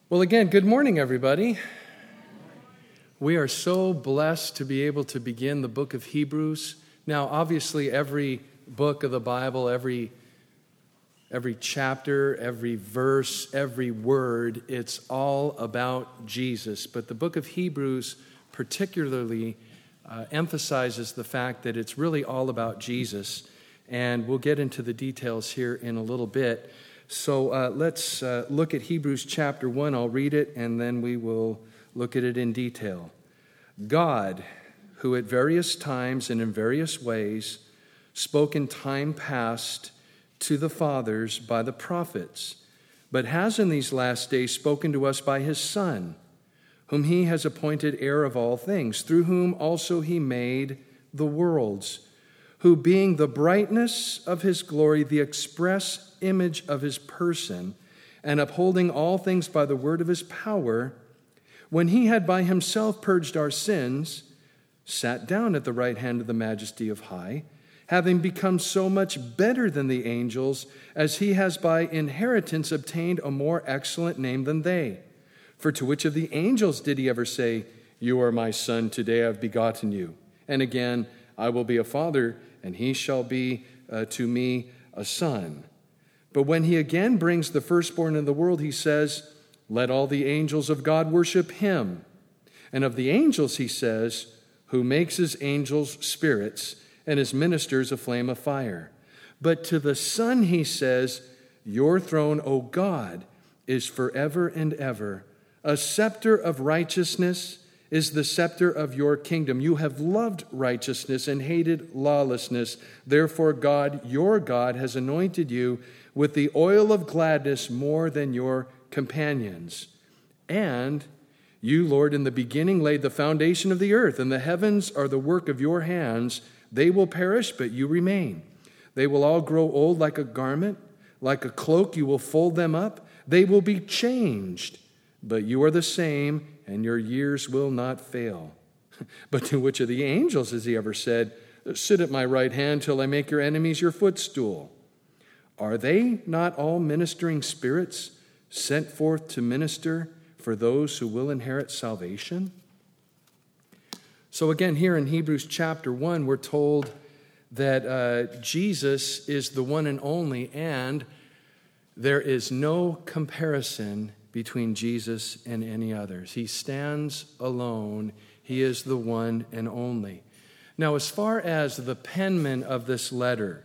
Well, again, good morning, everybody. We are so blessed to be able to begin the book of Hebrews. Now, obviously, every book of the Bible, every chapter, every verse, every word, it's all about Jesus. But the book of Hebrews particularly emphasizes the fact that it's really all about Jesus. And we'll get into the details here in a little bit. So let's look at Hebrews chapter 1. I'll read it, and then we will look at it in detail. God, who at various times and in various ways spoke in time past to the fathers by the prophets, but has in these last days spoken to us by his Son, whom he has appointed heir of all things, through whom also he made the worlds, who being the brightness of his glory, the express image of his person, and upholding all things by the word of his power, when he had by himself purged our sins, sat down at the right hand of the majesty of high, having become so much better than the angels, as he has by inheritance obtained a more excellent name than they. For to which of the angels did he ever say, "You are my son, today I have begotten you"? And again, "I will be a father, and he shall be to me a son"? But when he again brings the firstborn in the world, he says, "Let all the angels of God worship him." And of the angels he says, "Who makes his angels spirits and his ministers a flame of fire." But to the Son he says, "Your throne, O God, is forever and ever. A scepter of righteousness is the scepter of your kingdom. You have loved righteousness and hated lawlessness. Therefore God, your God, has anointed you with the oil of gladness more than your companions. And you, Lord, in the beginning laid the foundation of the earth, and the heavens are the work of your hands. They will perish, but you remain. They will all grow old like a garment. Like a cloak, you will fold them up. They will be changed, but you are the same, and your years will not fail. But to which of the angels has he ever said, "Sit at my right hand till I make your enemies your footstool"? Are they not all ministering spirits sent forth to minister for those who will inherit salvation? So again, here in Hebrews chapter 1, we're told that Jesus is the one and only, and there is no comparison between Jesus and any others. He stands alone. He is the one and only. Now, as far as the penman of this letter,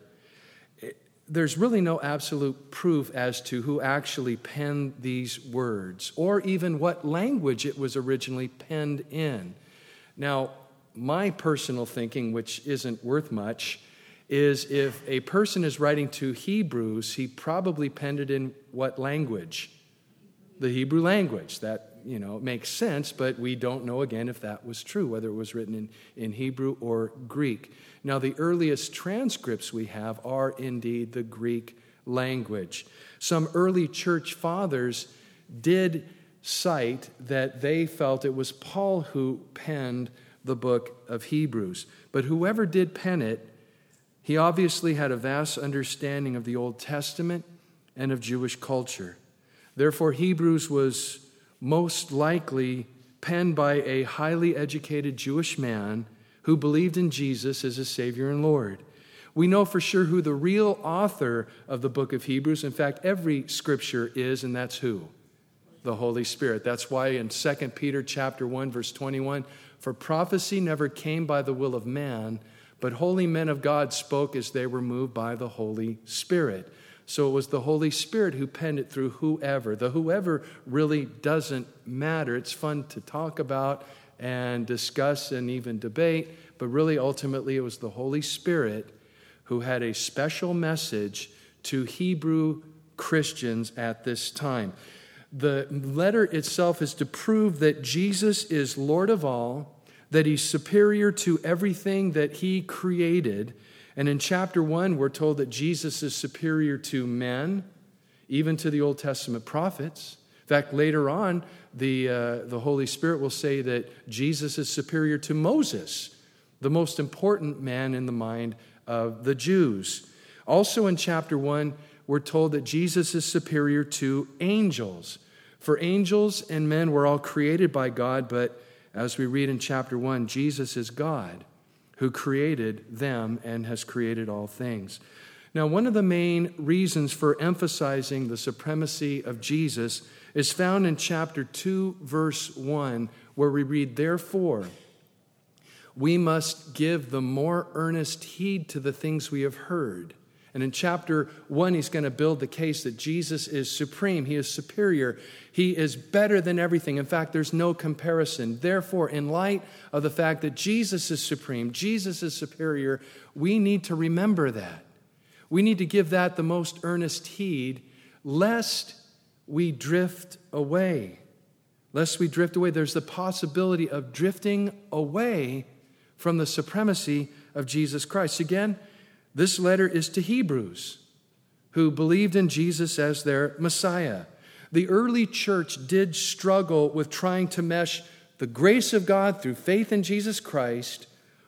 there's really no absolute proof as to who actually penned these words or even what language it was originally penned in. Now, my personal thinking, which isn't worth much, is if a person is writing to Hebrews, he probably penned it in what language? The Hebrew language. That, makes sense, but we don't know again if that was true, whether it was written in Hebrew or Greek. Now, the earliest transcripts we have are indeed the Greek language. Some early church fathers did cite that they felt it was Paul who penned the book of Hebrews. But whoever did pen it, he obviously had a vast understanding of the Old Testament and of Jewish culture. Therefore, Hebrews was most likely penned by a highly educated Jewish man who believed in Jesus as a Savior and Lord. We know for sure who the real author of the book of Hebrews, in fact, every scripture is, and that's who? The Holy Spirit. That's why in 2 Peter chapter 1, verse 21, "For prophecy never came by the will of man, but holy men of God spoke as they were moved by the Holy Spirit." So it was the Holy Spirit who penned it through whoever. The whoever really doesn't matter. It's fun to talk about and discuss and even debate, but really ultimately it was the Holy Spirit who had a special message to Hebrew Christians at this time. The letter itself is to prove that Jesus is Lord of all, that he's superior to everything that he created. And in chapter 1, we're told that Jesus is superior to men, even to the Old Testament prophets. In fact, later on, the Holy Spirit will say that Jesus is superior to Moses, the most important man in the mind of the Jews. Also in chapter 1, we're told that Jesus is superior to angels. For angels and men were all created by God, but as we read in chapter 1, Jesus is God who created them and has created all things. Now, one of the main reasons for emphasizing the supremacy of Jesus is found in chapter 2, verse 1, where we read, "Therefore, we must give the more earnest heed to the things we have heard." And in chapter 1, he's going to build the case that Jesus is supreme. He is superior. He is better than everything. In fact, there's no comparison. Therefore, in light of the fact that Jesus is supreme, Jesus is superior, we need to remember that. We need to give that the most earnest heed, lest we drift away. Lest we drift away. There's the possibility of drifting away from the supremacy of Jesus Christ. Again, this letter is to Hebrews who believed in Jesus as their Messiah. The early church did struggle with trying to mesh the grace of God through faith in Jesus Christ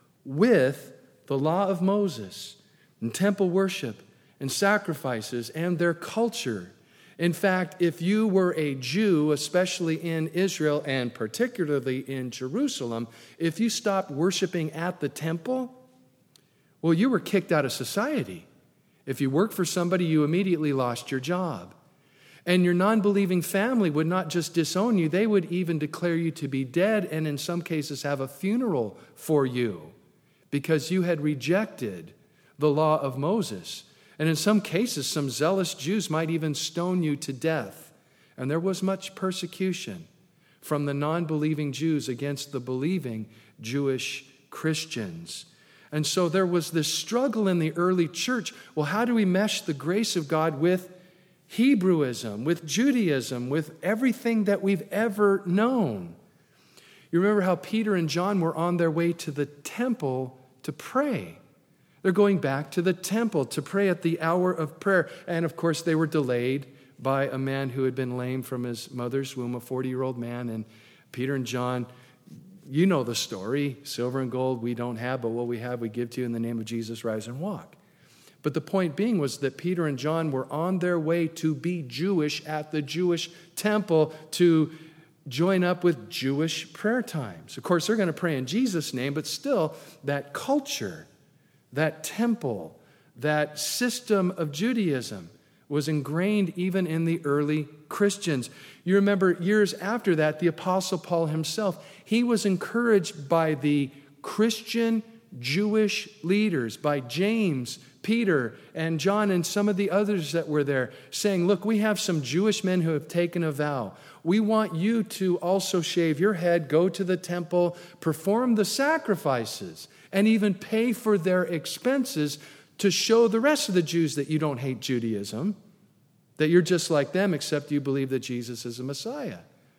with the law of Moses and temple worship and sacrifices and their culture. In fact, if you were a Jew, especially in Israel and particularly in Jerusalem, if you stopped worshiping at the temple, well, you were kicked out of society. If you worked for somebody, you immediately lost your job. And your non-believing family would not just disown you, they would even declare you to be dead and in some cases have a funeral for you because you had rejected the law of Moses. And in some cases, some zealous Jews might even stone you to death. And there was much persecution from the non-believing Jews against the believing Jewish Christians. And so there was this struggle in the early church. Well, how do we mesh the grace of God with Hebrewism, with Judaism, with everything that we've ever known? You remember how Peter and John were on their way to the temple to pray. They're going back to the temple to pray at the hour of prayer. And of course, they were delayed by a man who had been lame from his mother's womb, a 40-year-old man. And Peter and John, you know the story. Silver and gold we don't have, but what we have we give to you. In the name of Jesus, rise and walk. But the point being was that Peter and John were on their way to be Jewish at the Jewish temple to join up with Jewish prayer times. Of course, they're going to pray in Jesus' name, but still that culture, that temple, that system of Judaism was ingrained even in the early Christians. You remember years after that, the Apostle Paul himself, he was encouraged by the Christian Jewish leaders, by James, Peter, and John, and some of the others that were there, saying, look, we have some Jewish men who have taken a vow. We want you to also shave your head, go to the temple, perform the sacrifices, and even pay for their expenses to show the rest of the Jews that you don't hate Judaism, that you're just like them, except you believe that Jesus is a Messiah.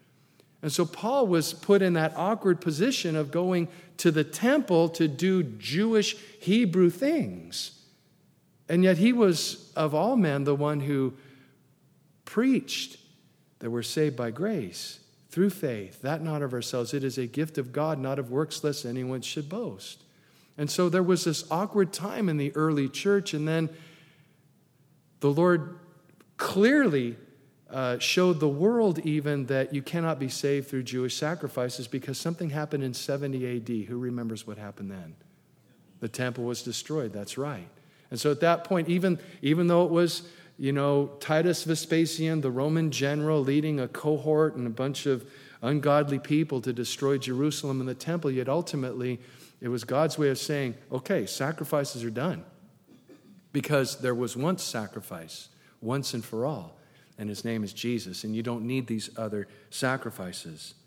And so Paul was put in that awkward position of going to the temple to do Jewish Hebrew things. And yet he was, of all men, the one who preached that we're saved by grace, through faith, that not of ourselves. It is a gift of God, not of works, lest anyone should boast. And so there was this awkward time in the early church, and then the Lord clearly showed the world even that you cannot be saved through Jewish sacrifices because something happened in 70 A.D. Who remembers what happened then? The temple was destroyed, that's right. And so at that point, even though it was, Titus Vespasian, the Roman general, leading a cohort and a bunch of ungodly people to destroy Jerusalem and the temple, yet ultimately it was God's way of saying, okay, sacrifices are done. Because there was once sacrifice, once and for all, and his name is Jesus, and you don't need these other sacrifices.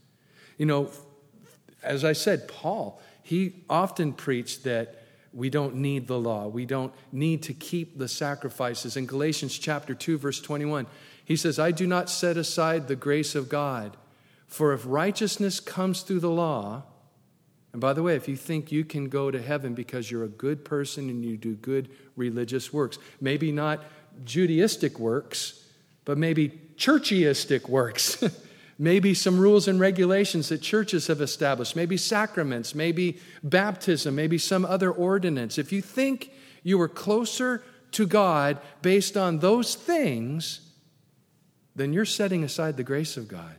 As I said, Paul, he often preached that we don't need the law. We don't need to keep the sacrifices. In Galatians chapter 2, verse 21, he says, I do not set aside the grace of God, for if righteousness comes through the law, and by the way, if you think you can go to heaven because you're a good person and you do good religious works, maybe not Judaistic works, but maybe churchiistic works, maybe some rules and regulations that churches have established, maybe sacraments, maybe baptism, maybe some other ordinance. If you think you are closer to God based on those things, then you're setting aside the grace of God.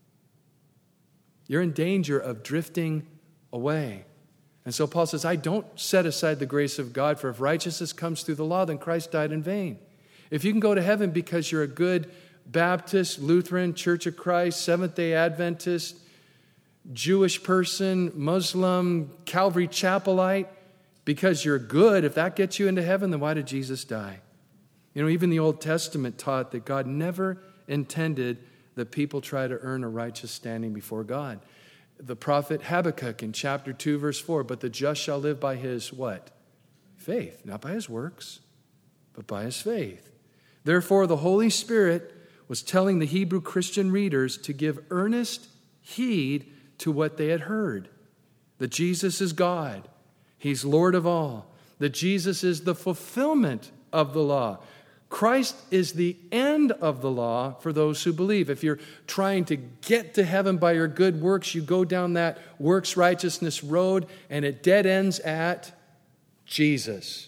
You're in danger of drifting away. And so Paul says, I don't set aside the grace of God, for if righteousness comes through the law, then Christ died in vain. If you can go to heaven because you're a good Baptist, Lutheran, Church of Christ, Seventh-day Adventist, Jewish person, Muslim, Calvary Chapelite, because you're good, if that gets you into heaven, then why did Jesus die? You know, even the Old Testament taught that God never intended that people try to earn a righteous standing before God. The prophet Habakkuk in chapter 2, verse 4, but the just shall live by his what? Faith. Not by his works, but by his faith. Therefore, the Holy Spirit was telling the Hebrew Christian readers to give earnest heed to what they had heard. That Jesus is God. He's Lord of all. That Jesus is the fulfillment of the law. Christ is the end of the law for those who believe. If you're trying to get to heaven by your good works, you go down that works righteousness road and it dead ends at Jesus.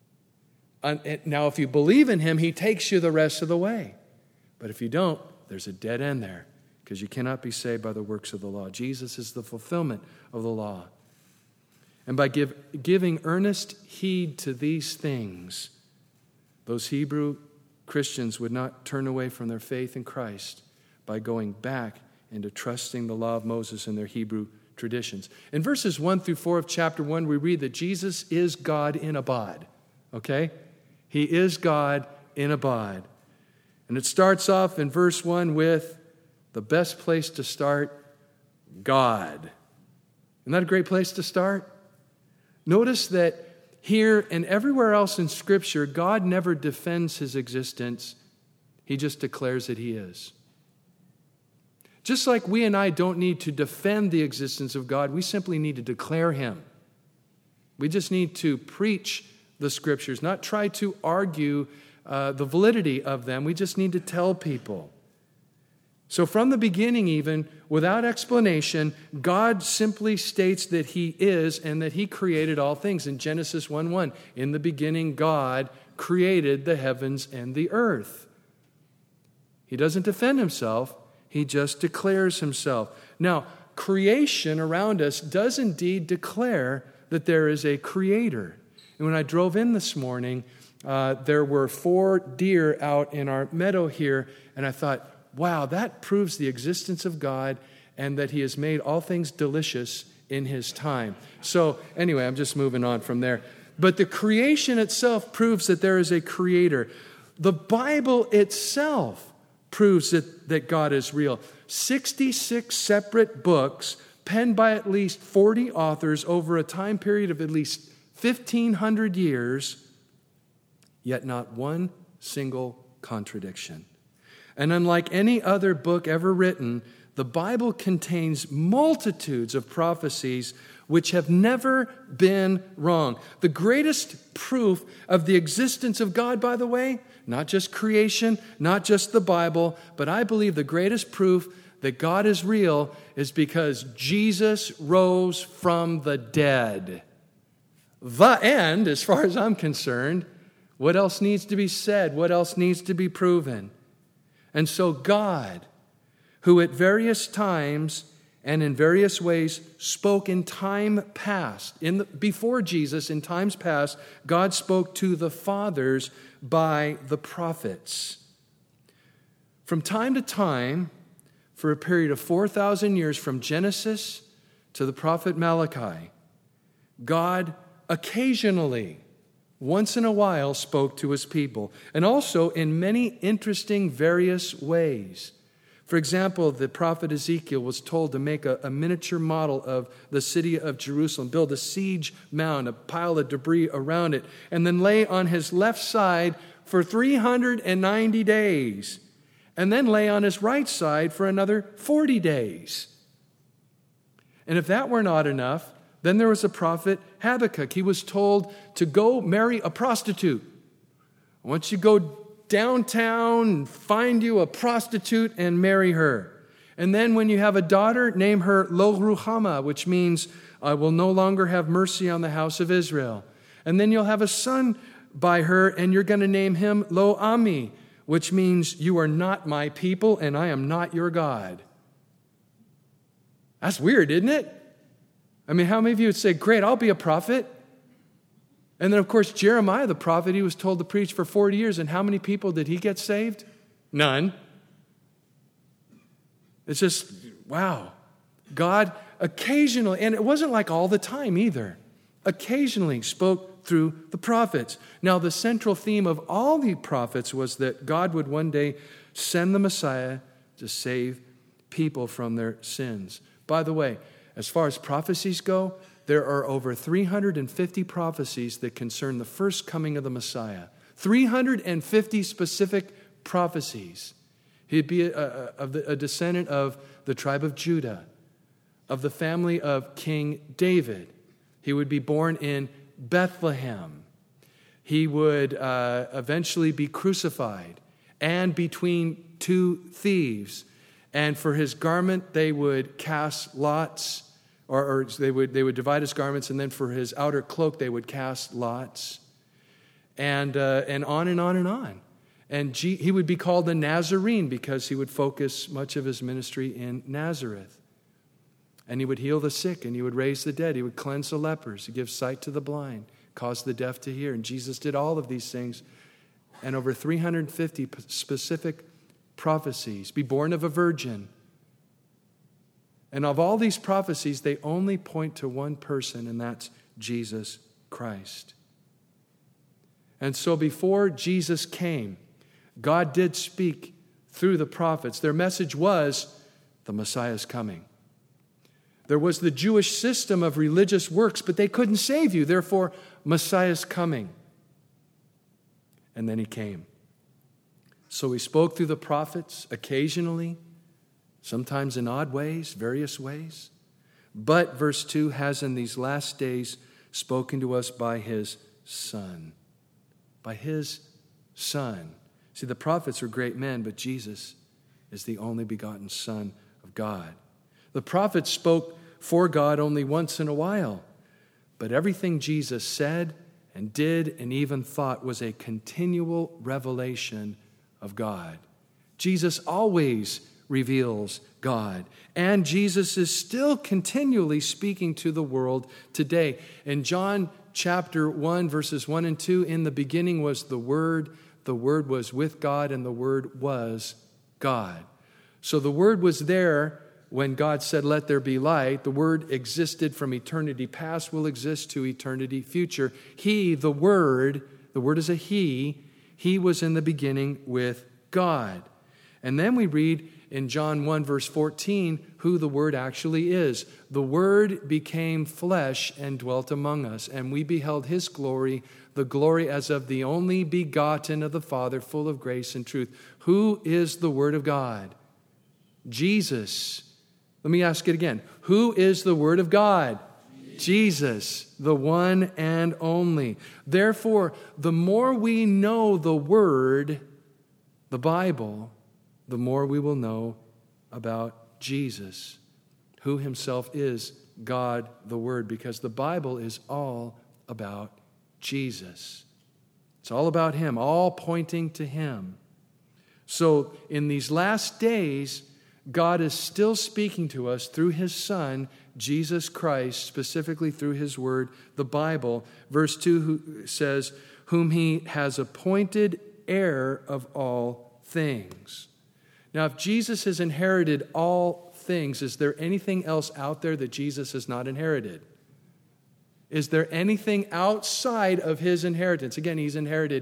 Now, if you believe in him, he takes you the rest of the way. But if you don't, there's a dead end there because you cannot be saved by the works of the law. Jesus is the fulfillment of the law. And by giving earnest heed to these things, those Hebrew Christians would not turn away from their faith in Christ by going back into trusting the law of Moses and their Hebrew traditions. In verses 1 through 4 of chapter 1, we read that Jesus is God in a bod. Okay? He is God in a bod. And it starts off in verse 1 with the best place to start, God. Isn't that a great place to start? Notice that here and everywhere else in Scripture, God never defends his existence. He just declares that he is. Just like we and I don't need to defend the existence of God, we simply need to declare him. We just need to preach the Scriptures, not try to argue the validity of them. We just need to tell people. So from the beginning even, without explanation, God simply states that he is and that he created all things. In Genesis 1:1, in the beginning God created the heavens and the earth. He doesn't defend himself, he just declares himself. Now, creation around us does indeed declare that there is a creator. And when I drove in this morning, there were 4 deer out in our meadow here, and I thought, wow, that proves the existence of God and that he has made all things delicious in his time. So anyway, I'm just moving on from there. But the creation itself proves that there is a creator. The Bible itself proves that God is real. 66 separate books penned by at least 40 authors over a time period of at least 1,500 years, yet not one single contradiction. And unlike any other book ever written, the Bible contains multitudes of prophecies which have never been wrong. The greatest proof of the existence of God, by the way, not just creation, not just the Bible, but I believe the greatest proof that God is real is because Jesus rose from the dead. The end, as far as I'm concerned. What else needs to be said? What else needs to be proven? And so God, who at various times and in various ways spoke in time past, before Jesus, in times past, God spoke to the fathers by the prophets. From time to time, for a period of 4,000 years, from Genesis to the prophet Malachi, God occasionally, once in a while, spoke to his people, and also in many interesting, various ways. For example, the prophet Ezekiel was told to make a miniature model of the city of Jerusalem, build a siege mound, a pile of debris around it, and then lay on his left side for 390 days, and then lay on his right side for another 40 days. And if that were not enough, then there was a prophet Habakkuk. He was told to go marry a prostitute. Once you go downtown, find you a prostitute and marry her. And then when you have a daughter, name her Lo Ruhama, which means I will no longer have mercy on the house of Israel. And then you'll have a son by her, and you're going to name him Lo Ami, which means you are not my people and I am not your God. That's weird, isn't it? I mean, how many of you would say, great, I'll be a prophet? And then, of course, Jeremiah, the prophet, he was told to preach for 40 years. And how many people did he get saved? None. It's just, wow. God occasionally, and it wasn't like all the time either, occasionally spoke through the prophets. Now, the central theme of all the prophets was that God would one day send the Messiah to save people from their sins. By the way, as far as prophecies go, there are over 350 prophecies that concern the first coming of the Messiah. 350 specific prophecies. He'd be a descendant of the tribe of Judah, of the family of King David. He would be born in Bethlehem. He would eventually be crucified and between two thieves. And for his garment, they would cast lots, or they would divide his garments, and then for his outer cloak, they would cast lots, and on and on and on. And he would be called a Nazarene because he would focus much of his ministry in Nazareth. And he would heal the sick, and he would raise the dead. He would cleanse the lepers. He gives sight to the blind, cause the deaf to hear. And Jesus did all of these things. And over 350 specific prophecies. Be born of a virgin. And of all these prophecies, they only point to one person, and that's Jesus Christ. And so before Jesus came, God did speak through the prophets. Their message was, the Messiah is coming. There was the Jewish system of religious works, but they couldn't save you. Therefore, Messiah is coming. And then he came. So he spoke through the prophets occasionally, sometimes in odd ways, various ways. But, verse 2, has in these last days spoken to us by his Son. By his Son. See, the prophets were great men, but Jesus is the only begotten Son of God. The prophets spoke for God only once in a while, but everything Jesus said and did and even thought was a continual revelation of God. Jesus always reveals God, and Jesus is still continually speaking to the world today. In John chapter 1, verses 1 and 2, in the beginning was the Word was with God, and the Word was God. So the Word was there when God said, let there be light. The Word existed from eternity past, will exist to eternity future. He, the Word is a He was in the beginning with God. And then we read in John 1, verse 14, who the Word actually is. The Word became flesh and dwelt among us, and we beheld his glory, the glory as of the only begotten of the Father, full of grace and truth. Who is the Word of God? Jesus. Let me ask it again. Who is the Word of God? Jesus, the one and only. Therefore, the more we know the Word, the Bible, the more we will know about Jesus, who himself is God, the Word, because the Bible is all about Jesus. It's all about him, all pointing to him. So in these last days, God is still speaking to us through his Son, Jesus Christ, specifically through his Word, the Bible. Verse 2 says, whom he has appointed heir of all things. Now, if Jesus has inherited all things, is there anything else out there that Jesus has not inherited? Is there anything outside of his inheritance? Again, he's inherited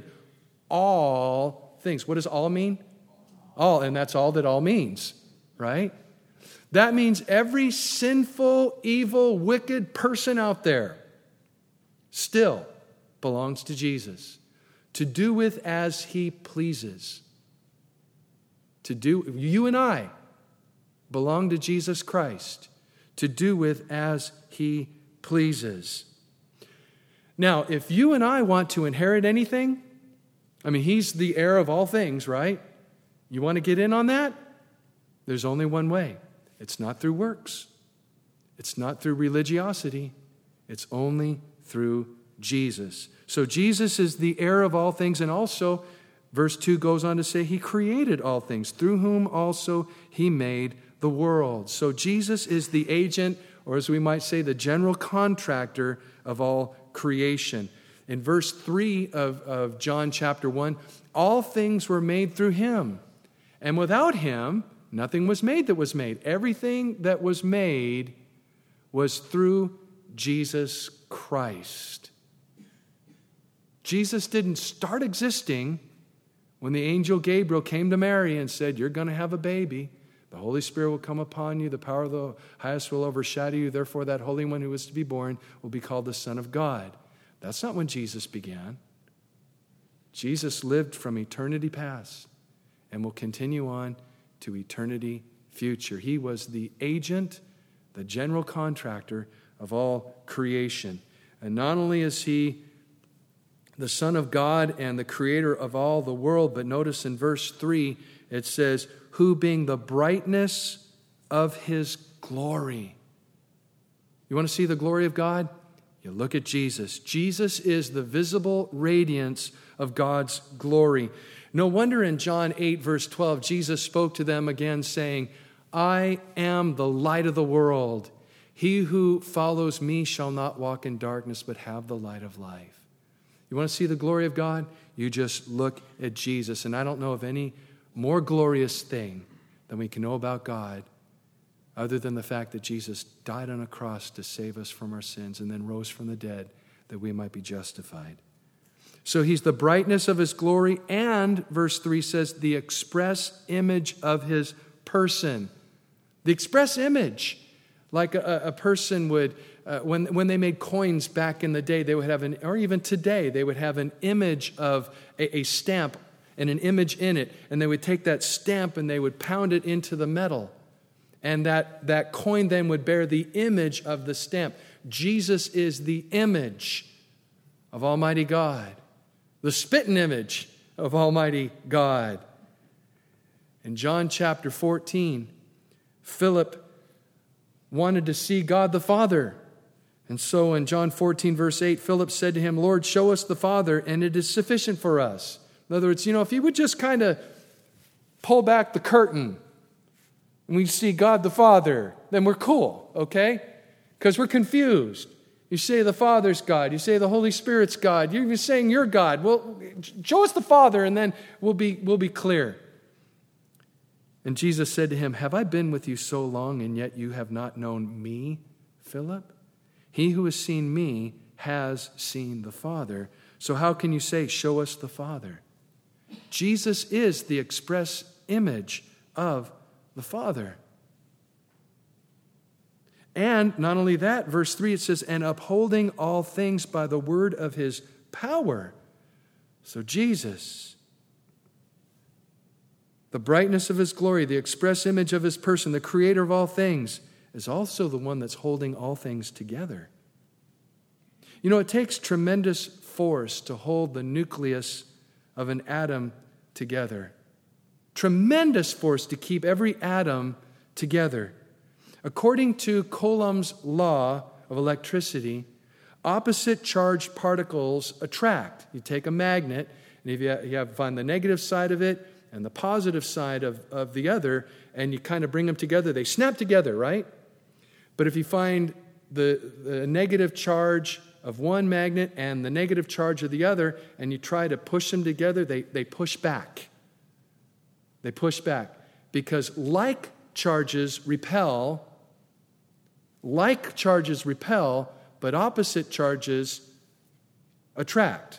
all things. What does all mean? All, and that's all that all means, right? That means every sinful, evil, wicked person out there still belongs to Jesus, to do with as he pleases. You and I belong to Jesus Christ, to do with as he pleases. Now, if you and I want to inherit anything, he's the heir of all things, right? You want to get in on that? There's only one way. It's not through works. It's not through religiosity. It's only through Jesus. So Jesus is the heir of all things, and also, Verse 2 goes on to say he created all things, through whom also he made the world. So Jesus is the agent, or as we might say, the general contractor of all creation. In verse 3 of John chapter 1, all things were made through him. And without him, nothing was made that was made. Everything that was made was through Jesus Christ. Jesus didn't start existing when the angel Gabriel came to Mary and said, you're going to have a baby. The Holy Spirit will come upon you. The power of the highest will overshadow you. Therefore, that Holy One who is to be born will be called the Son of God. That's not when Jesus began. Jesus lived from eternity past and will continue on to eternity future. He was the agent, the general contractor of all creation. And not only is he the Son of God and the creator of all the world, but notice in verse 3, it says, who being the brightness of his glory. You want to see the glory of God? You look at Jesus. Jesus is the visible radiance of God's glory. No wonder in John 8, verse 12, Jesus spoke to them again saying, I am the light of the world. He who follows me shall not walk in darkness, but have the light of life. You want to see the glory of God? You just look at Jesus. And I don't know of any more glorious thing than we can know about God other than the fact that Jesus died on a cross to save us from our sins and then rose from the dead that we might be justified. So he's the brightness of his glory and, verse 3 says, the express image of his person. The express image, like a person would, when they made coins back in the day, they would have or even today, they would have an image of a stamp and an image in it, and they would take that stamp and they would pound it into the metal. And that coin then would bear the image of the stamp. Jesus is the image of Almighty God, the spitting image of Almighty God. In John chapter 14, Philip wanted to see God the Father. And so in John 14, verse 8, Philip said to him, Lord, show us the Father, and it is sufficient for us. In other words, if you would just kind of pull back the curtain and we see God the Father, then we're cool, okay? Because we're confused. You say the Father's God. You say the Holy Spirit's God. You're even saying you're God. Well, show us the Father, and then we'll be clear. And Jesus said to him, have I been with you so long, and yet you have not known me, Philip? He who has seen me has seen the Father. So how can you say, show us the Father? Jesus is the express image of the Father. And not only that, verse 3, it says, and upholding all things by the word of his power. So Jesus, the brightness of his glory, the express image of his person, the creator of all things, is also the one that's holding all things together. It takes tremendous force to hold the nucleus of an atom together. Tremendous force to keep every atom together. According to Coulomb's law of electricity, opposite charged particles attract. You take a magnet, and if you find the negative side of it and the positive side of the other, and you kind of bring them together, they snap together, right? But if you find the negative charge of one magnet and the negative charge of the other, and you try to push them together, they push back. They push back because like charges repel, but opposite charges attract.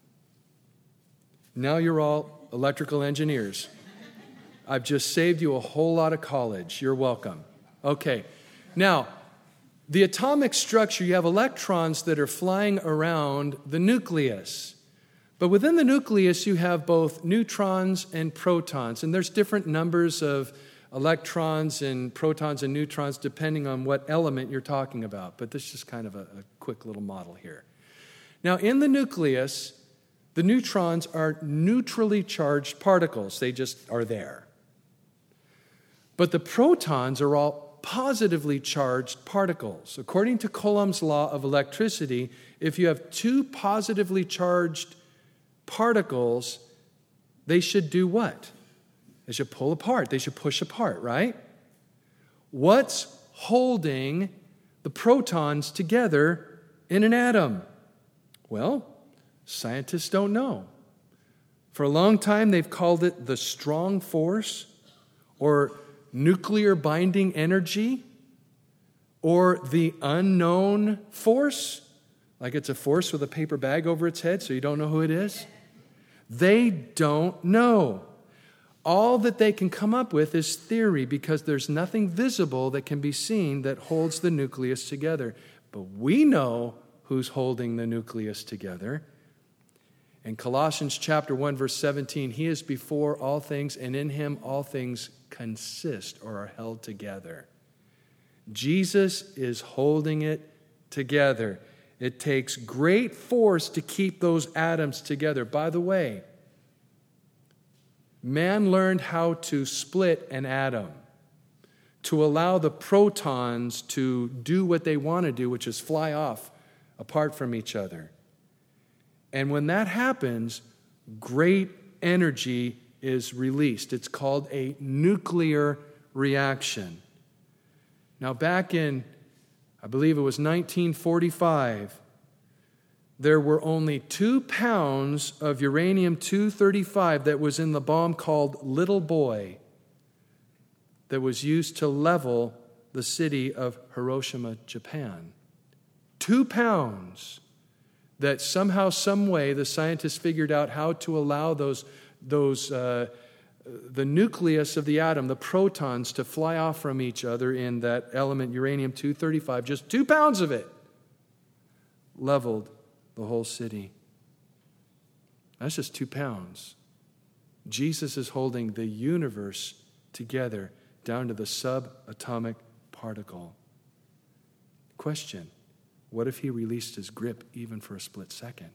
Now you're all electrical engineers. I've just saved you a whole lot of college. You're welcome. Okay. Now, the atomic structure, you have electrons that are flying around the nucleus. But within the nucleus, you have both neutrons and protons. And there's different numbers of electrons and protons and neutrons depending on what element you're talking about. But this is just kind of a quick little model here. Now, in the nucleus, the neutrons are neutrally charged particles. They just are there. But the protons are all positively charged particles. According to Coulomb's law of electricity, if you have two positively charged particles, they should do what? They should pull apart. They should push apart, right? What's holding the protons together in an atom? Well, scientists don't know. For a long time, they've called it the strong force, or nuclear binding energy, or the unknown force, like it's a force with a paper bag over its head so you don't know who it is. They don't know. All that they can come up with is theory, because there's nothing visible that can be seen that holds the nucleus together. But we know who's holding the nucleus together. In Colossians chapter 1, verse 17, he is before all things, and in him all things consist or are held together. Jesus is holding it together. It takes great force to keep those atoms together. By the way, man learned how to split an atom to allow the protons to do what they want to do, which is fly off apart from each other. And when that happens, great energy is released. It's called a nuclear reaction. Now, back in, I believe it was 1945, there were only 2 pounds of uranium-235 that was in the bomb called Little Boy that was used to level the city of Hiroshima, Japan. 2 pounds that somehow, some way, the scientists figured out how to allow the nucleus of the atom, the protons, to fly off from each other in that element uranium-235. Just 2 pounds of it leveled the whole city. That's just 2 pounds. Jesus is holding the universe together down to the subatomic particle. Question: what if he released his grip even for a split second?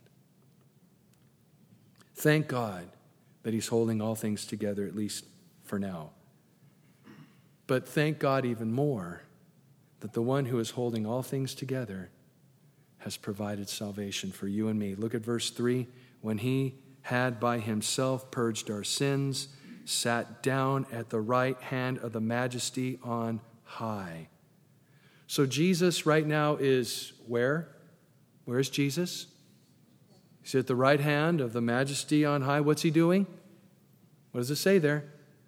Thank God that he's holding all things together, at least for now. But thank God even more that the one who is holding all things together has provided salvation for you and me. Look at verse 3. When he had by himself purged our sins, sat down at the right hand of the Majesty on high. So Jesus right now is where? Where is Jesus? He's at the right hand of the Majesty on high. What's he doing? What does it say there?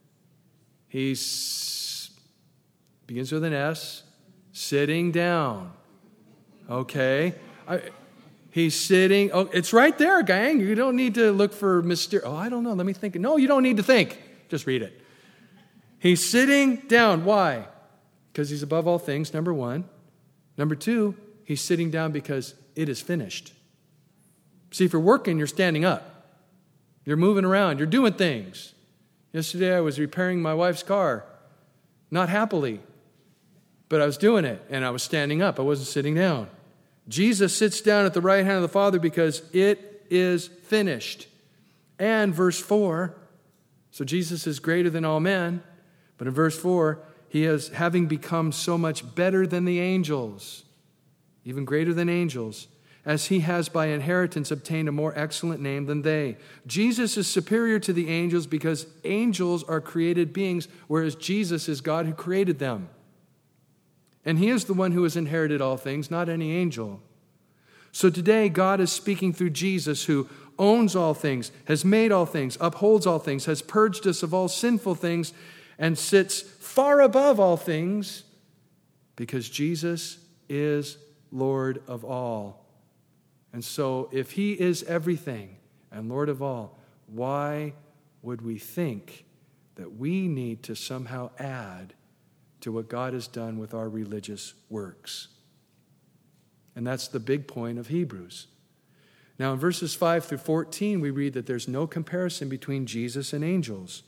He's, begins with an S, sitting down. Okay. He's sitting. Oh, it's right there, gang. You don't need to look for mysterious. Oh, I don't know. Let me think. No, you don't need to think. Just read it. He's sitting down. Why? Because he's above all things, number one. Number two, he's sitting down because it is finished. See, if you're working, you're standing up. You're moving around. You're doing things. Yesterday, I was repairing my wife's car. Not happily, but I was doing it, and I was standing up. I wasn't sitting down. Jesus sits down at the right hand of the Father because it is finished. And verse 4, so Jesus is greater than all men, but in verse 4, he is having become so much better than the angels, even greater than angels, as he has by inheritance obtained a more excellent name than they. Jesus is superior to the angels because angels are created beings, whereas Jesus is God who created them. And he is the one who has inherited all things, not any angel. So today, God is speaking through Jesus, who owns all things, has made all things, upholds all things, has purged us of all sinful things, and sits far above all things because Jesus is Lord of all. And so if he is everything and Lord of all, why would we think that we need to somehow add to what God has done with our religious works? And that's the big point of Hebrews. Now in verses 5 through 14, we read that there's no comparison between Jesus and angels.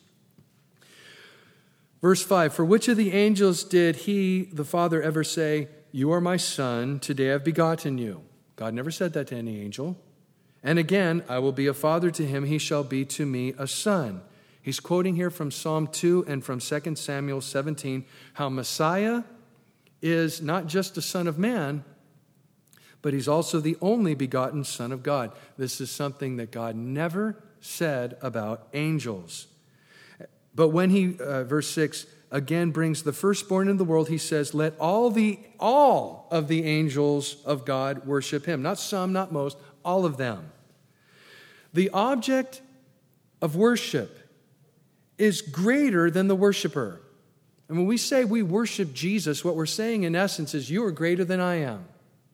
Verse 5, for which of the angels did he, the Father, ever say, you are my son, today I've begotten you? God never said that to any angel. And again, I will be a father to him, he shall be to me a son. He's quoting here from Psalm 2 and from 2 Samuel 17, how Messiah is not just a son of man, but he's also the only begotten Son of God. This is something that God never said about angels. But when he, verse 6, again brings the firstborn into the world, he says, let all of the angels of God worship him. Not some, not most, all of them. The object of worship is greater than the worshiper. And when we say we worship Jesus, what we're saying in essence is, you are greater than I am.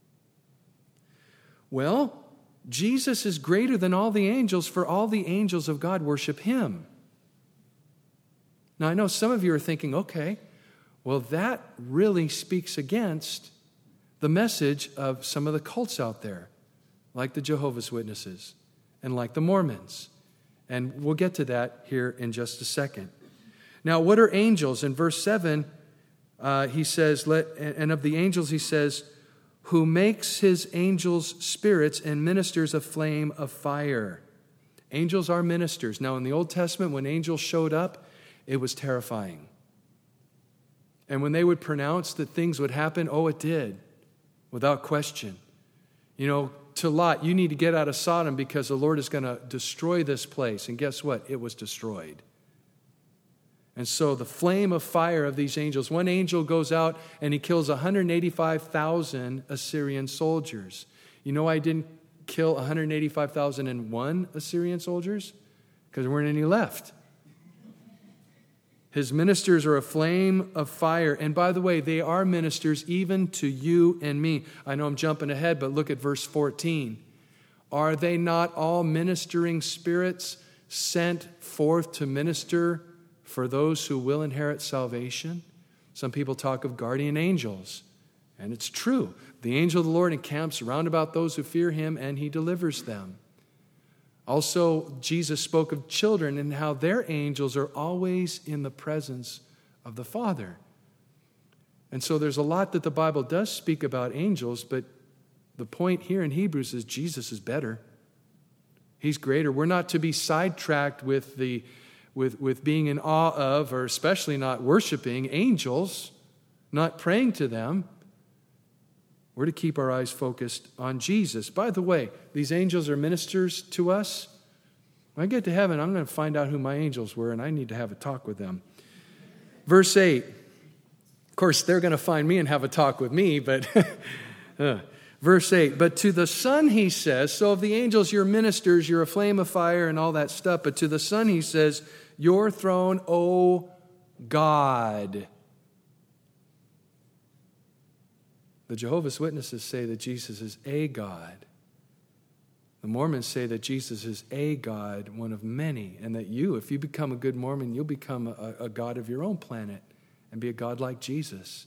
Well, Jesus is greater than all the angels, for all the angels of God worship him. Now, I know some of you are thinking, okay, well, that really speaks against the message of some of the cults out there, like the Jehovah's Witnesses and like the Mormons. And we'll get to that here in just a second. Now, what are angels? In verse 7, he says, and of the angels, he says, who makes his angels spirits and ministers a flame of fire. Angels are ministers. Now, in the Old Testament, when angels showed up, it was terrifying. And when they would pronounce that things would happen, oh, it did, without question. You know, to Lot, you need to get out of Sodom because the Lord is going to destroy this place. And guess what? It was destroyed. And so the flame of fire of these angels, one angel goes out and he kills 185,000 Assyrian soldiers. You know why he didn't kill 185,001 Assyrian soldiers? Because there weren't any left. His ministers are a flame of fire. And by the way, they are ministers even to you and me. I know I'm jumping ahead, but look at verse 14. Are they not all ministering spirits sent forth to minister for those who will inherit salvation? Some people talk of guardian angels, and it's true. The angel of the Lord encamps round about those who fear him, and he delivers them. Also, Jesus spoke of children and how their angels are always in the presence of the Father. And so there's a lot that the Bible does speak about angels, but the point here in Hebrews is Jesus is better. He's greater. We're not to be sidetracked with being in awe of, or especially not worshiping angels, not praying to them. We're to keep our eyes focused on Jesus. By the way, these angels are ministers to us. When I get to heaven, I'm going to find out who my angels were, and I need to have a talk with them. Verse 8. Of course, they're going to find me and have a talk with me, but verse 8. But to the Son, he says, so of the angels, you're ministers, you're a flame of fire and all that stuff, but to the Son, he says, your throne, O God. The Jehovah's Witnesses say that Jesus is a God. The Mormons say that Jesus is a God, one of many, and that you, if you become a good Mormon, you'll become a God of your own planet and be a God like Jesus.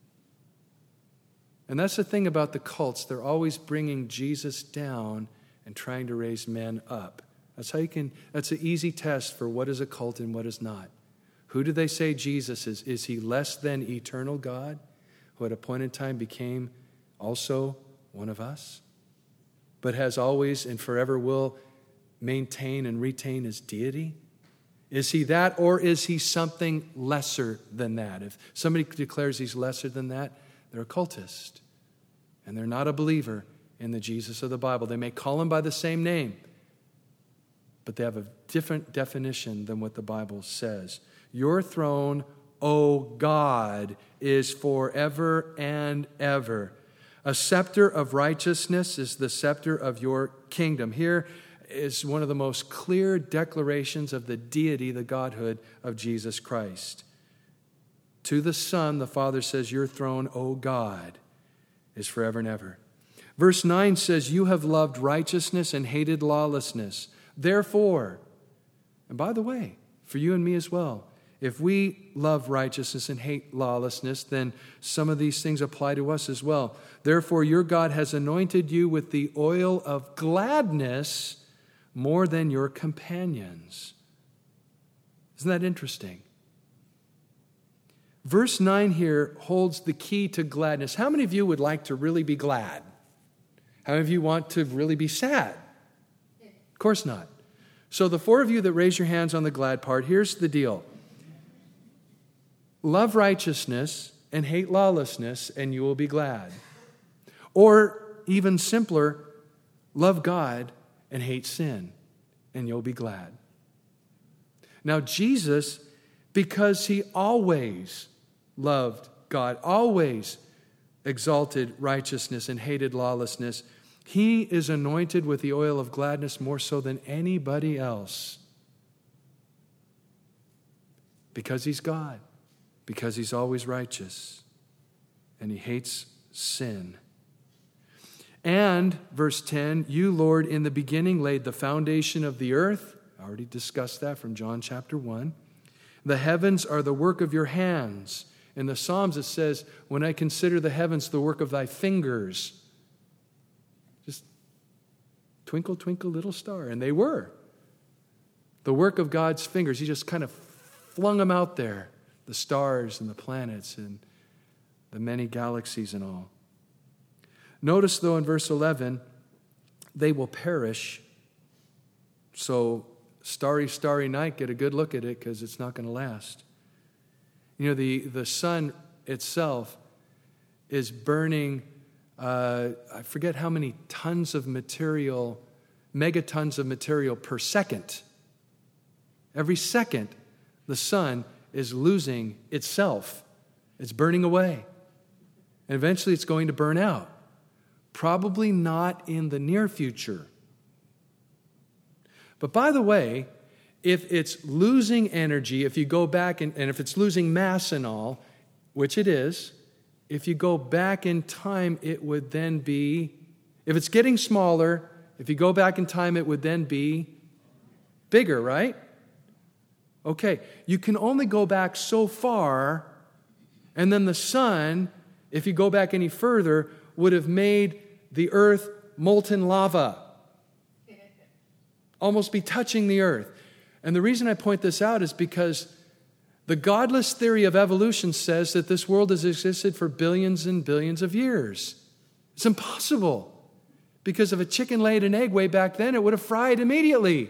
And that's the thing about the cults. They're always bringing Jesus down and trying to raise men up. That's an easy test for what is a cult and what is not. Who do they say Jesus is? Is he less than eternal God, who at a point in time became also one of us, but has always and forever will maintain and retain his deity? Is he that, or is he something lesser than that? If somebody declares he's lesser than that, they're a cultist, and they're not a believer in the Jesus of the Bible. They may call him by the same name, but they have a different definition than what the Bible says. Your throne, O God, is forever and ever. A scepter of righteousness is the scepter of your kingdom. Here is one of the most clear declarations of the deity, the godhood of Jesus Christ. To the Son, the Father says, your throne, O God, is forever and ever. Verse 9 says, you have loved righteousness and hated lawlessness. Therefore, and by the way, for you and me as well, if we love righteousness and hate lawlessness, then some of these things apply to us as well. Therefore, your God has anointed you with the oil of gladness more than your companions. Isn't that interesting? Verse 9 here holds the key to gladness. How many of you would like to really be glad? How many of you want to really be sad? Of course not. So the four of you that raise your hands on the glad part, here's the deal. Love righteousness and hate lawlessness, and you will be glad. Or even simpler, love God and hate sin, and you'll be glad. Now, Jesus, because he always loved God, always exalted righteousness and hated lawlessness, he is anointed with the oil of gladness more so than anybody else. Because he's God, because he's always righteous, and he hates sin. And, verse 10, you, Lord, in the beginning laid the foundation of the earth. I already discussed that from John chapter 1. The heavens are the work of your hands. In the Psalms it says, when I consider the heavens, the work of thy fingers. Just twinkle, twinkle, little star. And they were. The work of God's fingers. He just kind of flung them out there. The stars and the planets and the many galaxies and all. Notice, though, in verse 11, they will perish. So, starry, starry night, get a good look at it because it's not going to last. You know, the sun itself is burning, I forget how many tons of material, megatons of material per second. Every second, the sun is losing itself. It's burning away. And eventually it's going to burn out. Probably not in the near future. But by the way, if it's losing energy, if you go back and if it's losing mass and all, which it is, if you go back in time, it would then be, if it's getting smaller, if you go back in time, it would then be bigger, right? Okay, you can only go back so far, and then the sun, if you go back any further, would have made the earth molten lava. Almost be touching the earth. And the reason I point this out is because the godless theory of evolution says that this world has existed for billions and billions of years. It's impossible. Because if a chicken laid an egg way back then, it would have fried immediately.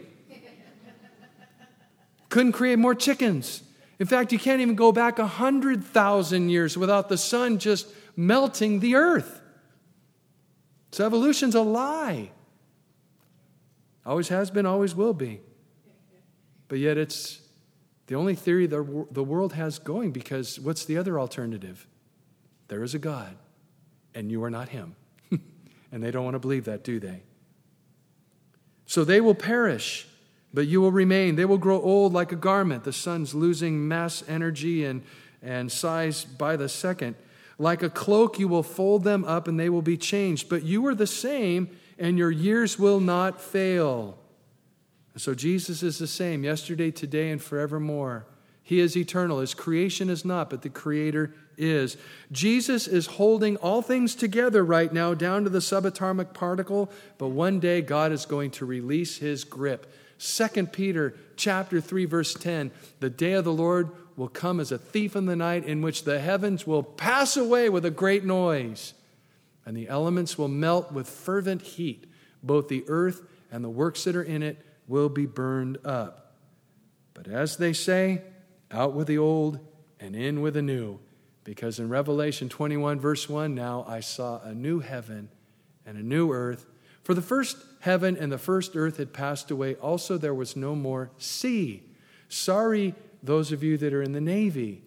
Couldn't create more chickens. In fact, you can't even go back 100,000 years without the sun just melting the earth. So evolution's a lie. Always has been, always will be. But yet it's the only theory the world has going, because what's the other alternative? There is a God, and you are not him. And they don't want to believe that, do they? So they will perish, but you will remain. They will grow old like a garment. The sun's losing mass, energy, and size by the second. Like a cloak, you will fold them up, and they will be changed. But you are the same, and your years will not fail. So Jesus is the same yesterday, today, and forevermore. He is eternal. His creation is not, but the Creator is. Jesus is holding all things together right now, down to the subatomic particle, but one day God is going to release his grip. 2 Peter chapter 3, verse 10, the day of the Lord will come as a thief in the night, in which the heavens will pass away with a great noise, and the elements will melt with fervent heat. Both the earth and the works that are in it will be burned up. But as they say, out with the old and in with the new. Because in Revelation 21, verse 1, now I saw a new heaven and a new earth. For the first heaven and the first earth had passed away. Also there was no more sea. Sorry, those of you that are in the Navy.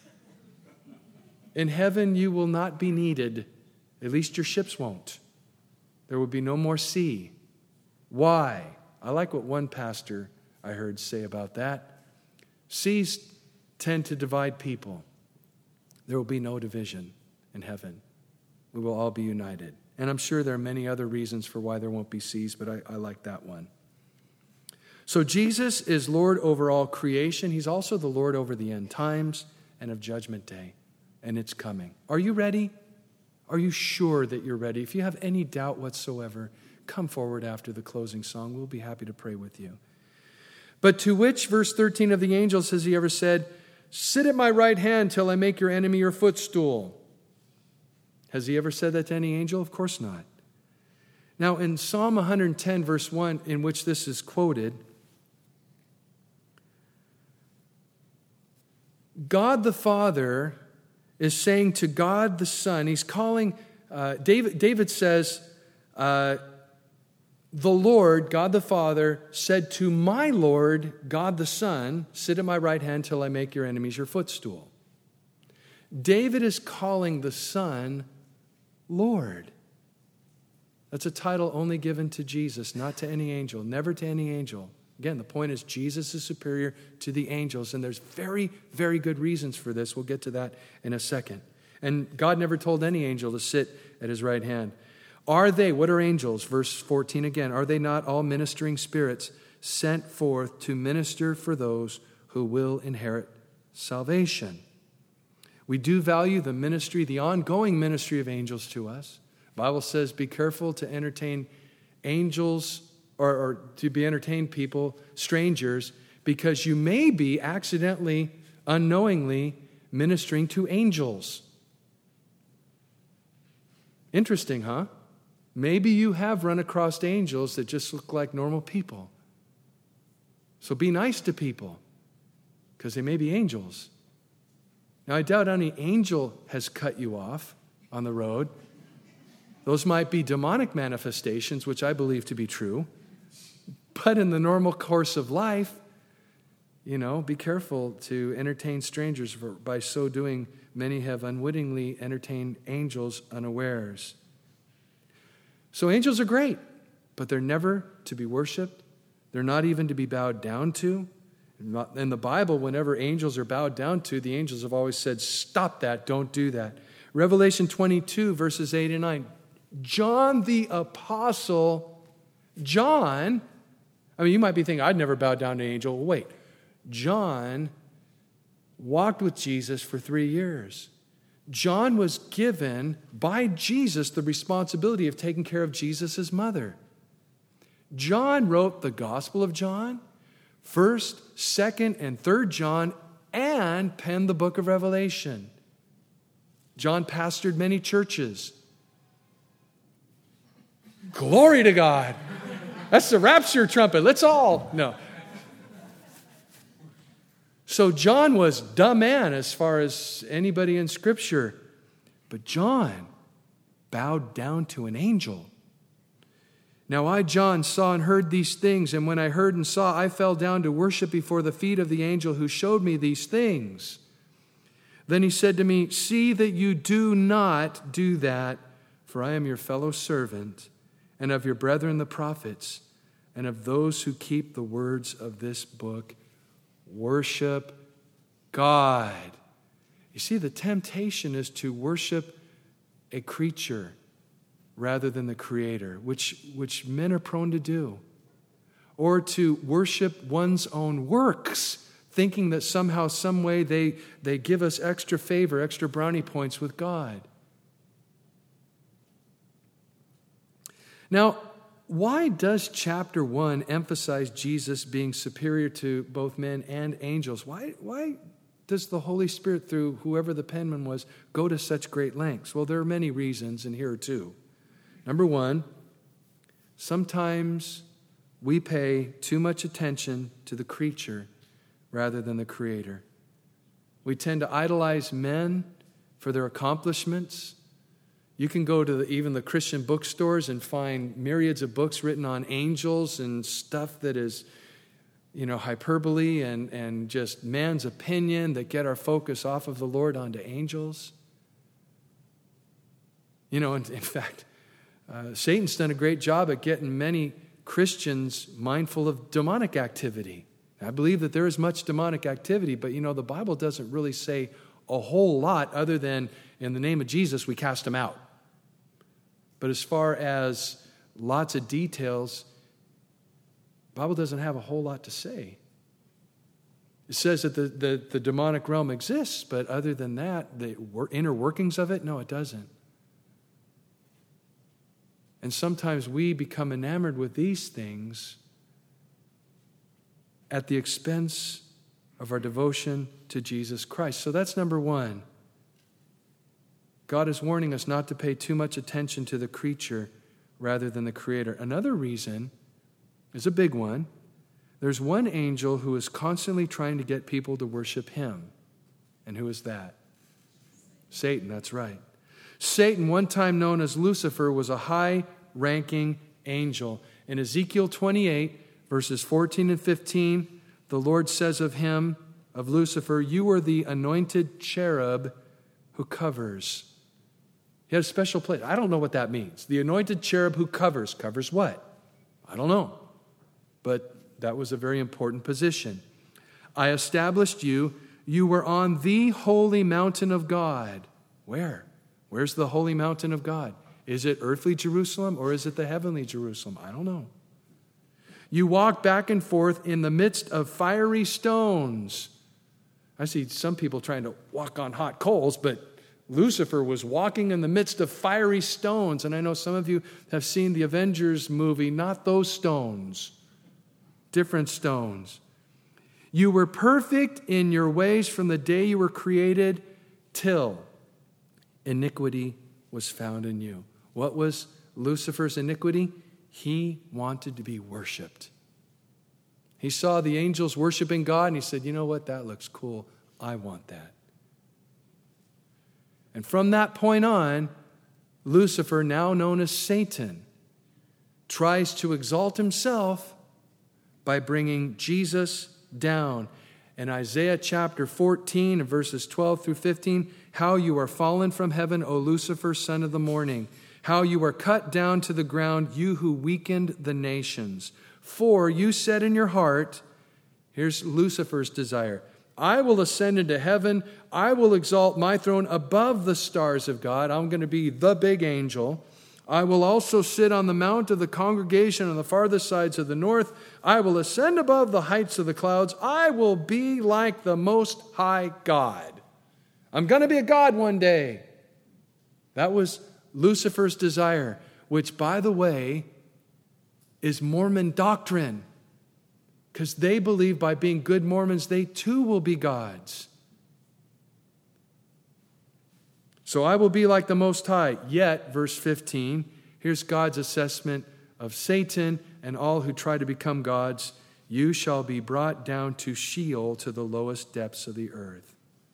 In heaven you will not be needed. At least your ships won't. There will be no more sea. Why? I like what one pastor I heard say about that. Seas tend to divide people. There will be no division in heaven. We will all be united. And I'm sure there are many other reasons for why there won't be seas, but I like that one. So Jesus is Lord over all creation. He's also the Lord over the end times and of Judgment Day. And it's coming. Are you ready? Are you sure that you're ready? If you have any doubt whatsoever, come forward after the closing song. We'll be happy to pray with you. But to which, verse 13 of the angels, has he ever said, sit at my right hand till I make your enemy your footstool? Has he ever said that to any angel? Of course not. Now, in Psalm 110, verse 1, in which this is quoted, God the Father is saying to God the Son, he's calling, David says, the Lord, God the Father, said to my Lord, God the Son, sit at my right hand till I make your enemies your footstool. David is calling the Son Lord. That's a title only given to Jesus, not to any angel, never to any angel. Again, the point is Jesus is superior to the angels, and there's very, very good reasons for this. We'll get to that in a second. And God never told any angel to sit at his right hand. Are they, what are angels? Verse 14 again, are they not all ministering spirits sent forth to minister for those who will inherit salvation? We do value the ministry, the ongoing ministry of angels to us. The Bible says, be careful to entertain angels or to be entertained people, strangers, because you may be accidentally, unknowingly ministering to angels. Interesting, huh? Maybe you have run across angels that just look like normal people. So be nice to people, because they may be angels. Now, I doubt any angel has cut you off on the road. Those might be demonic manifestations, which I believe to be true. But in the normal course of life, be careful to entertain strangers, for by so doing, many have unwittingly entertained angels unawares. So angels are great, but they're never to be worshiped. They're not even to be bowed down to. In the Bible, whenever angels are bowed down to, the angels have always said, stop that, don't do that. Revelation 22, verses 8 and 9. John the Apostle, you might be thinking, I'd never bow down to an angel. Wait, John walked with Jesus for 3 years. John was given by Jesus the responsibility of taking care of Jesus' mother. John wrote the Gospel of John, 1st, 2nd, and 3rd John, and penned the book of Revelation. John pastored many churches. Glory to God. That's the rapture trumpet. No. So John was the man as far as anybody in Scripture. But John bowed down to an angel. Now I, John, saw and heard these things, and when I heard and saw, I fell down to worship before the feet of the angel who showed me these things. Then he said to me, see that you do not do that, for I am your fellow servant, and of your brethren the prophets, and of those who keep the words of this book. Worship God. You see, the temptation is to worship a creature rather than the Creator, which men are prone to do. Or to worship one's own works, thinking that somehow, some way they give us extra favor, extra brownie points with God. Now, why does chapter 1 emphasize Jesus being superior to both men and angels? Why does the Holy Spirit, through whoever the penman was, go to such great lengths? Well, there are many reasons, and here are two. Number one, sometimes we pay too much attention to the creature rather than the Creator. We tend to idolize men for their accomplishments. You can go to even the Christian bookstores and find myriads of books written on angels and stuff that is, hyperbole and just man's opinion that get our focus off of the Lord onto angels. In fact, Satan's done a great job at getting many Christians mindful of demonic activity. I believe that there is much demonic activity, but the Bible doesn't really say a whole lot other than in the name of Jesus we cast them out. But as far as lots of details, the Bible doesn't have a whole lot to say. It says that the demonic realm exists, but other than that, the inner workings of it, no, it doesn't. And sometimes we become enamored with these things at the expense of our devotion to Jesus Christ. So that's number one. God is warning us not to pay too much attention to the creature rather than the Creator. Another reason is a big one. There's one angel who is constantly trying to get people to worship him. And who is that? Satan, that's right. Satan, one time known as Lucifer, was a high-ranking angel. In Ezekiel 28, verses 14 and 15, the Lord says of him, of Lucifer, "You are the anointed cherub who covers." He had a special place. I don't know what that means. The anointed cherub who covers. Covers what? I don't know. But that was a very important position. "I established you. You were on the holy mountain of God." Where? Where's the holy mountain of God? Is it earthly Jerusalem or is it the heavenly Jerusalem? I don't know. "You walked back and forth in the midst of fiery stones." I see some people trying to walk on hot coals, but Lucifer was walking in the midst of fiery stones. And I know some of you have seen the Avengers movie, not those stones, different stones. "You were perfect in your ways from the day you were created till iniquity was found in you." What was Lucifer's iniquity? He wanted to be worshiped. He saw the angels worshiping God and he said, "You know what? That looks cool. I want that." And from that point on, Lucifer, now known as Satan, tries to exalt himself by bringing Jesus down. In Isaiah chapter 14, verses 12 through 15, "How you are fallen from heaven, O Lucifer, son of the morning. How you are cut down to the ground, you who weakened the nations. For you said in your heart," here's Lucifer's desire, "I will ascend into heaven. I will exalt my throne above the stars of God." I'm going to be the big angel. "I will also sit on the mount of the congregation on the farthest sides of the north. I will ascend above the heights of the clouds. I will be like the Most High God." I'm going to be a God one day. That was Lucifer's desire, which, by the way, is Mormon doctrine. Because they believe by being good Mormons, they too will be gods. "So I will be like the Most High. Yet," verse 15, here's God's assessment of Satan and all who try to become gods, "You shall be brought down to Sheol, to the lowest depths of the earth."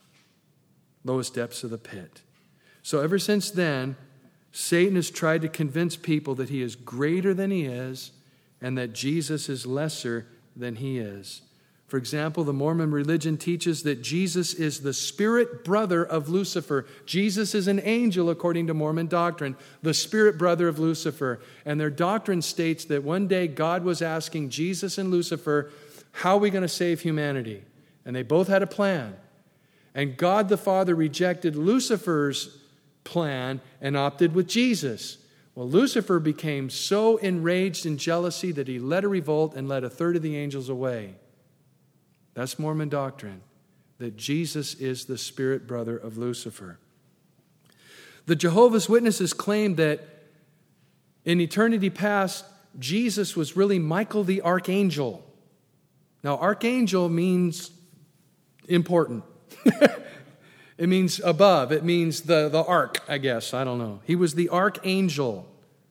Lowest depths of the pit. So ever since then, Satan has tried to convince people that he is greater than he is and that Jesus is lesser than he is. For example, the Mormon religion teaches that Jesus is the spirit brother of Lucifer. Jesus is an angel according to Mormon doctrine, the spirit brother of Lucifer. And their doctrine states that one day God was asking Jesus and Lucifer, "How are we going to save humanity?" And they both had a plan. And God the Father rejected Lucifer's plan and opted with Jesus. Well, Lucifer became so enraged in jealousy that he led a revolt and led a third of the angels away. That's Mormon doctrine, that Jesus is the spirit brother of Lucifer. The Jehovah's Witnesses claim that in eternity past, Jesus was really Michael the archangel. Now, archangel means important. It means above. It means the ark, I guess. I don't know. He was the archangel.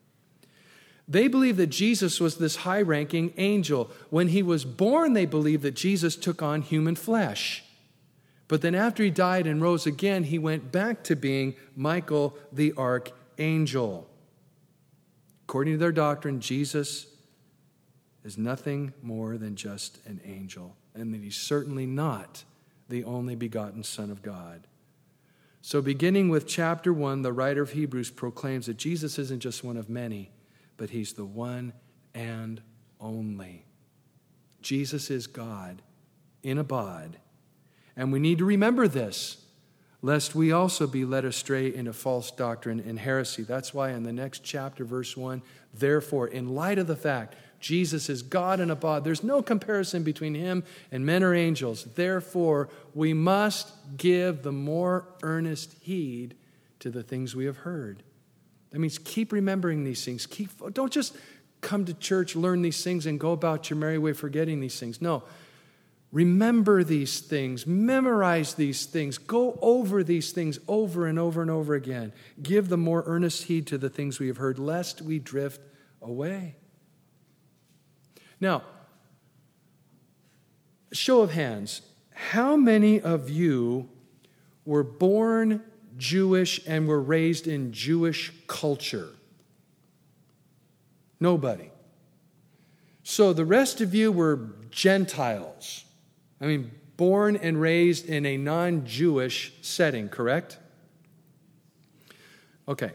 They believe that Jesus was this high-ranking angel. When he was born, they believe that Jesus took on human flesh. But then after he died and rose again, he went back to being Michael the archangel. According to their doctrine, Jesus is nothing more than just an angel, and that he's certainly not the only begotten Son of God. So beginning with chapter 1, the writer of Hebrews proclaims that Jesus isn't just one of many, but he's the one and only. Jesus is God in a bod. And we need to remember this, lest we also be led astray into false doctrine and heresy. That's why in the next chapter, verse 1, therefore, in light of the fact Jesus is God in a bod, there's no comparison between him and men or angels. Therefore, we must give the more earnest heed to the things we have heard. That means keep remembering these things. Don't just come to church, learn these things, and go about your merry way forgetting these things. No. Remember these things. Memorize these things. Go over these things over and over and over again. Give the more earnest heed to the things we have heard, lest we drift away. Now, show of hands, how many of you were born Jewish and were raised in Jewish culture? Nobody. So the rest of you were Gentiles. I mean, born and raised in a non-Jewish setting, correct? Okay.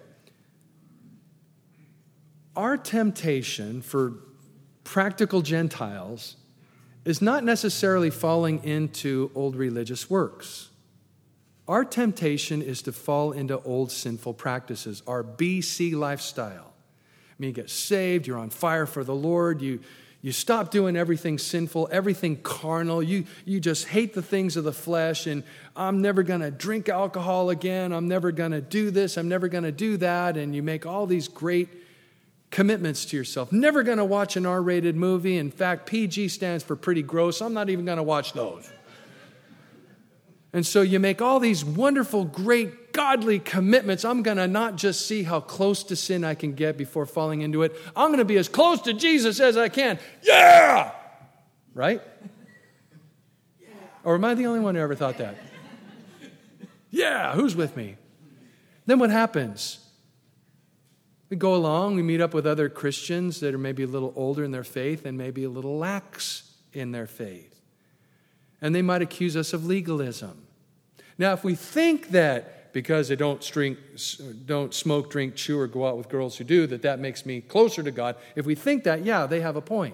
Our temptation for practical Gentiles is not necessarily falling into old religious works. Our temptation is to fall into old sinful practices, our BC lifestyle. I mean, you get saved, you're on fire for the Lord, you stop doing everything sinful, everything carnal, you just hate the things of the flesh, and I'm never going to drink alcohol again, I'm never going to do this, I'm never going to do that, and you make all these great commitments to yourself. Never going to watch an R-rated movie. In fact, PG stands for pretty gross. I'm not even going to watch those. And so you make all these wonderful, great, godly commitments. I'm going to not just see how close to sin I can get before falling into it. I'm going to be as close to Jesus as I can. Yeah! Right? Yeah. Or am I the only one who ever thought that? Yeah, who's with me? Then what happens? We go along, we meet up with other Christians that are maybe a little older in their faith and maybe a little lax in their faith. And they might accuse us of legalism. Now, if we think that because they don't smoke, drink, chew, or go out with girls who do, that makes me closer to God, if we think that, yeah, they have a point.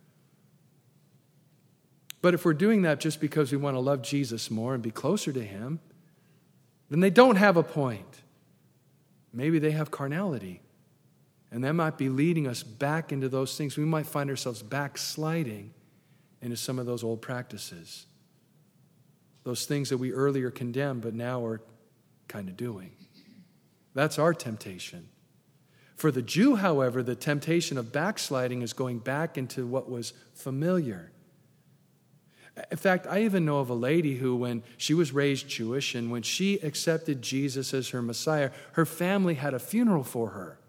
But if we're doing that just because we want to love Jesus more and be closer to Him, then they don't have a point. Maybe they have carnality. And that might be leading us back into those things. We might find ourselves backsliding into some of those old practices. Those things that we earlier condemned, but now are kind of doing. That's our temptation. For the Jew, however, the temptation of backsliding is going back into what was familiar. In fact, I even know of a lady who, when she was raised Jewish and when she accepted Jesus as her Messiah, her family had a funeral for her.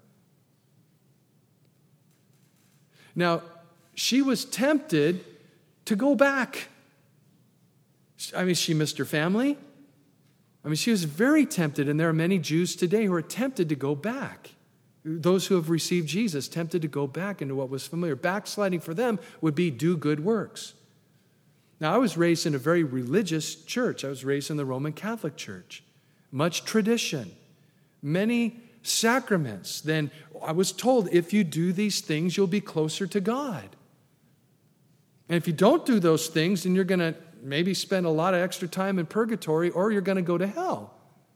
Now, she was tempted to go back. I mean, she missed her family. I mean, she was very tempted, and there are many Jews today who are tempted to go back. Those who have received Jesus, tempted to go back into what was familiar. Backsliding for them would be do good works. Now, I was raised in a very religious church. I was raised in the Roman Catholic Church. Much tradition. Many sacraments. Then I was told, if you do these things, you'll be closer to God. And if you don't do those things, then you're going to maybe spend a lot of extra time in purgatory, or you're going to go to hell.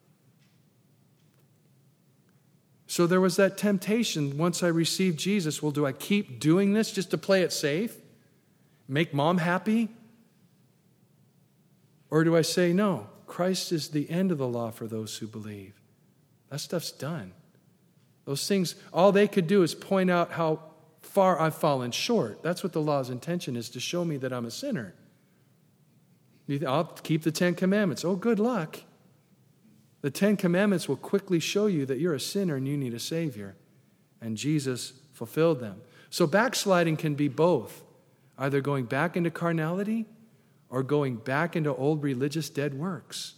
So there was that temptation once I received Jesus. Well, do I keep doing this just to play it safe? Make mom happy? Or do I say, no, Christ is the end of the law for those who believe? That stuff's done. Those things, all they could do is point out how far I've fallen short. That's what the law's intention is, to show me that I'm a sinner. I'll keep the 10 Commandments. Oh, good luck. The 10 Commandments will quickly show you that you're a sinner and you need a Savior. And Jesus fulfilled them. So backsliding can be both. Either going back into carnality or going back into old religious dead works.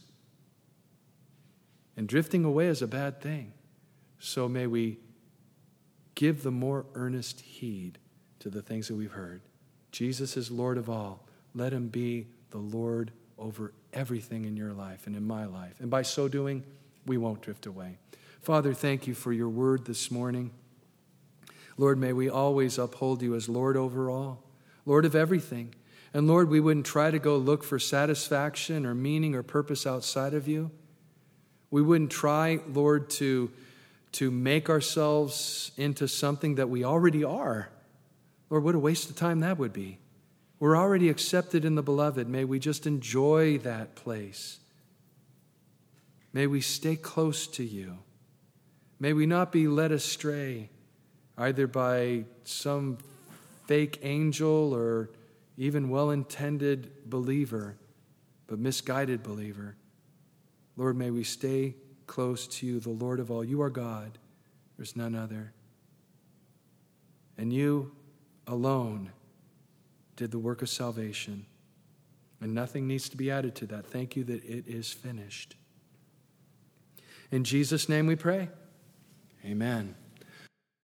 And drifting away is a bad thing. So may we give the more earnest heed to the things that we've heard. Jesus is Lord of all. Let Him be the Lord over everything in your life and in my life. And by so doing, we won't drift away. Father, thank you for your word this morning. Lord, may we always uphold you as Lord over all, Lord of everything. And Lord, we wouldn't try to go look for satisfaction or meaning or purpose outside of you. We wouldn't try, Lord, to make ourselves into something that we already are. Lord, what a waste of time that would be. We're already accepted in the Beloved. May we just enjoy that place. May we stay close to you. May we not be led astray either by some fake angel or even well-intended believer, but misguided believer. Lord, may we stay close to you, the Lord of all. You are God. There's none other. And you alone did the work of salvation. And nothing needs to be added to that. Thank you that it is finished. In Jesus' name we pray. Amen.